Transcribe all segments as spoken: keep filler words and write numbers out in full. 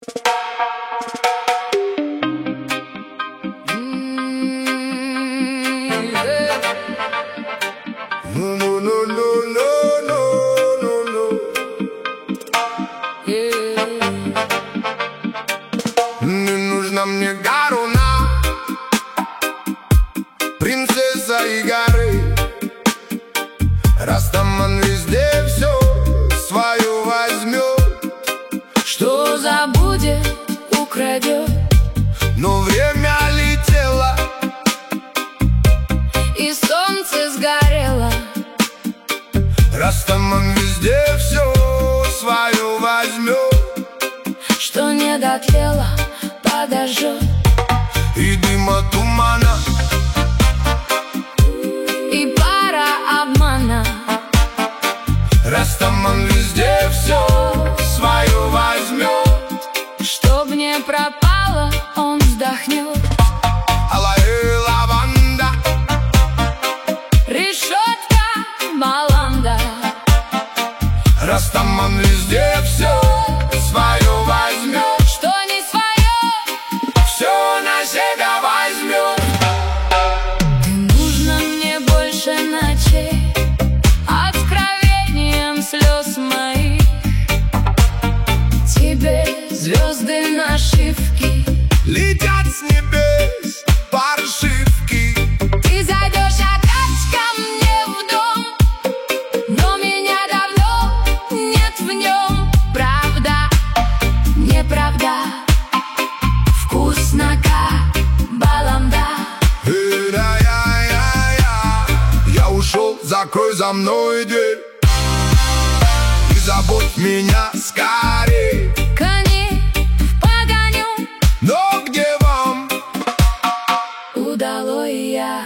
Не нужна мне Гаруна, принцесса и горы. Растаман везде все свое возьмет, что забудет, украдет. Но время летело, и солнце сгорело. Растаман везде все свое возьмет, что не дотлело, подожжет. И дыма тумана, и пара обмана. Растаман везде все свое возьмет, чтоб не пропало, он вздохнет. алая лаванда, решетка баланда. Растаман везде все свое возьмет, что не свое, все на себя возьмет. Ты нужно мне больше ночей, откровением слез моих. Тебе звезды нашивки летят с небес паршивки. Ты зайдешь опять ко мне в дом, но меня давно нет в нем. Правда, неправда, вкусно как баланда. Э-я-я-я-я. Я ушел, закрой за мной дверь и забудь меня скорей. Кони в погоню, Но где вам? удалой я.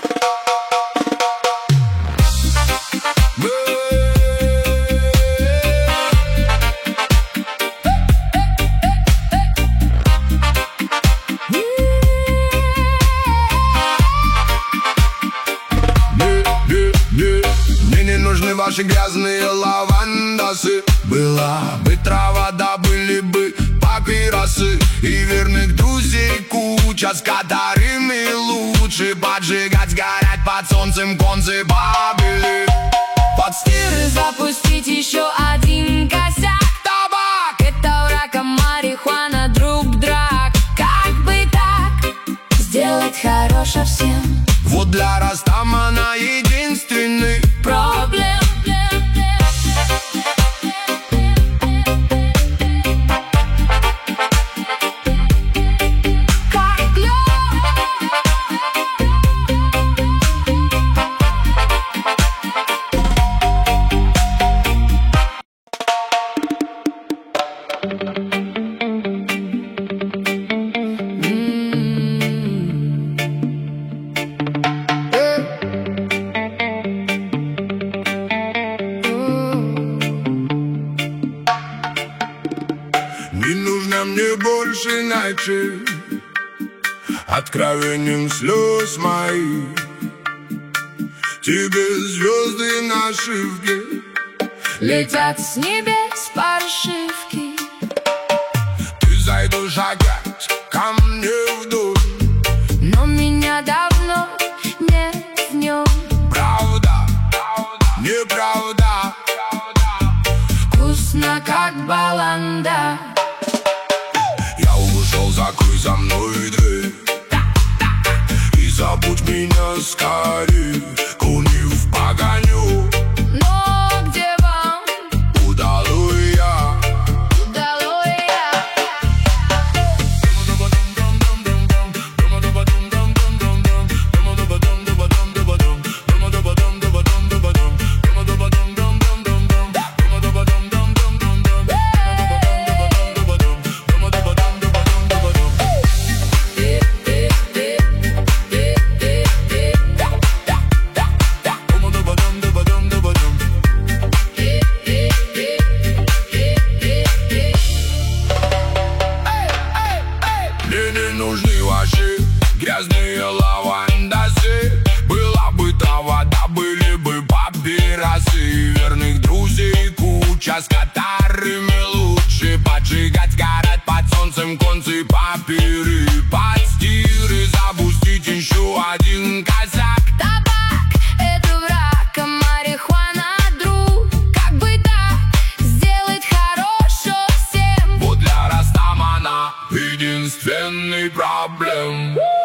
Мне не нужны ваши грязные лавандасы. Была бы трава, да были бы папиросы, и верных друзей куча, с которыми лучше поджигать, сгорять под солнцем концы бабели. Под Стиры запустить еще один косяк. табак, Это враг, марихуана, друг драк. Как бы так сделать хорошо всем? вот для Растамана единственный Проблем. Как лед. Не нужно мне больше ночей, откровением слез моих. Тебе звезды нашивки Летят с небес паршивки. Ты зайдешь опять ко мне в дом, Но меня давно нет в нем. правда, неправда, Вкусно как баланда. я ушел, закрой за мной дверь и забудь меня скорее. Кони в погоню, Но где вам, удалой я. удалой я. Мне не нужны ваши грязные лавандасы. Была бы трава, да были бы папиросы, верных друзей куча, с которыми лучше поджигать, сгорать под носом концы папиры, под стиры запустить еще один косяк. Табак — это враг, а марихуана — друг. Как бы так сделать хорошо всем? Вот для Растамана единственный проблем.